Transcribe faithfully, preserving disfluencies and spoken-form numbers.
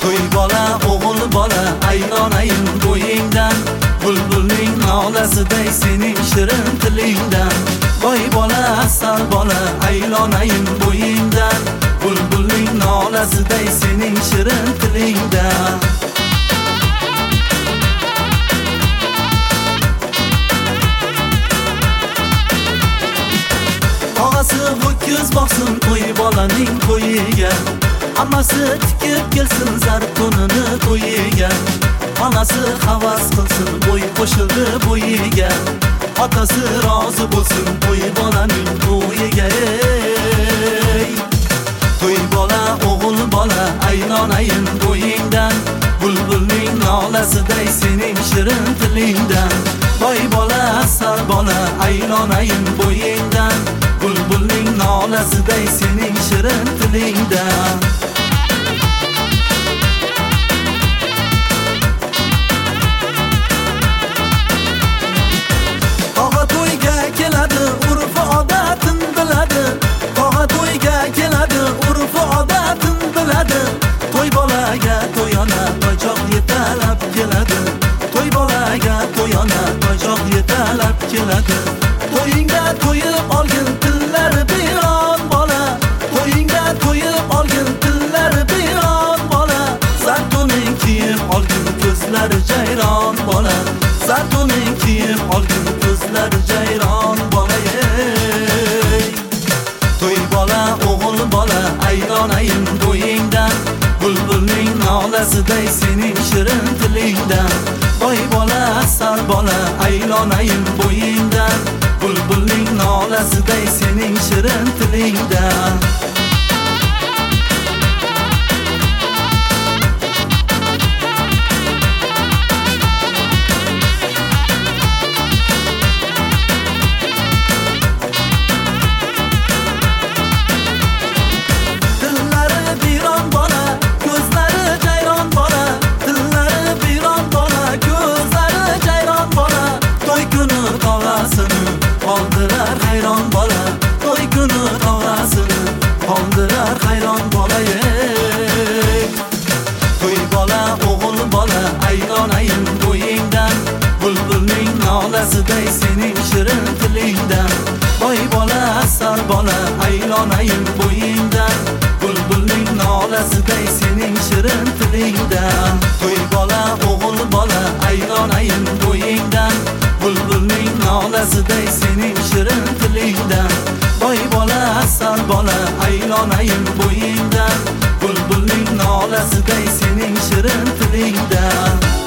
To'y bola, o'g'il bola, aylanayim bo'yingdan. Bulbulning nolasiday sening shirin tilingdan. Voy bola, asal bola, aylanayim bo'yingdan. Bulbulning nolasiday sening shirin tilingdan. Og'asi ho'kiz boqsin to'y bolaning to'yiga. Ammasi tikib kelsin zartunini to'yiga. Onasi havas qilsin bo'y qo'shildi bo'yiga. Otasi rozi bo'lsin to'y bolaning to'yiga. To'y bola, o'g'il bola, aylanayim bo'yingdan. Bulbulning nolasiday sening shirin tilingdan. Voy bola, asal bola, aylanayim bo'yingdan. Bulbulning nolasiday sening shirin tilingdan. Tog'a to'yga keladi, urf odatin biladi. Tog'a to'yga keladi, urf odatin biladi. To'y bolaga to'yona toychoq yetalab keladi. To'y bolaga to'yona toychoq yetalab keladi. To'yingda to'yib olgin tillari biron bola. To'yingda to'yib olgin tillari biron bola. Zartuning kiyib olgin ko'zlari jayron bola. Zartuning kiyib olgin ko'zlari jayron bola. To'y bola, o'g'il bola, aylanayim bo'yingdan. Bulbulning nolasiday sening shirin tilingdan. Voy bola, asal bola, aylanayim bo'yingdan. Bulbulning nolasiday sening shirin tilingdan. Oldirar hayron bola, to'y kuni tog'asini oldirar hayron bola. To'y bola, o'g'il bola, aylanayim bo'yingdan. Bulbulning nolasiday sening shirin tilingdan. Voy bola, asal bola, aylanayim bo'yingdan. Bulbulning nolasiday sening shirin tilingdan. To'y bola, o'g'il bola, aylanayim bo'yingdan. Bulbulning nolasiday sening shirin tilingdan. Voy bola, asal bola, aylanayim bo'yingdan. Bulbulning nolasiday sening shirin tilingdan.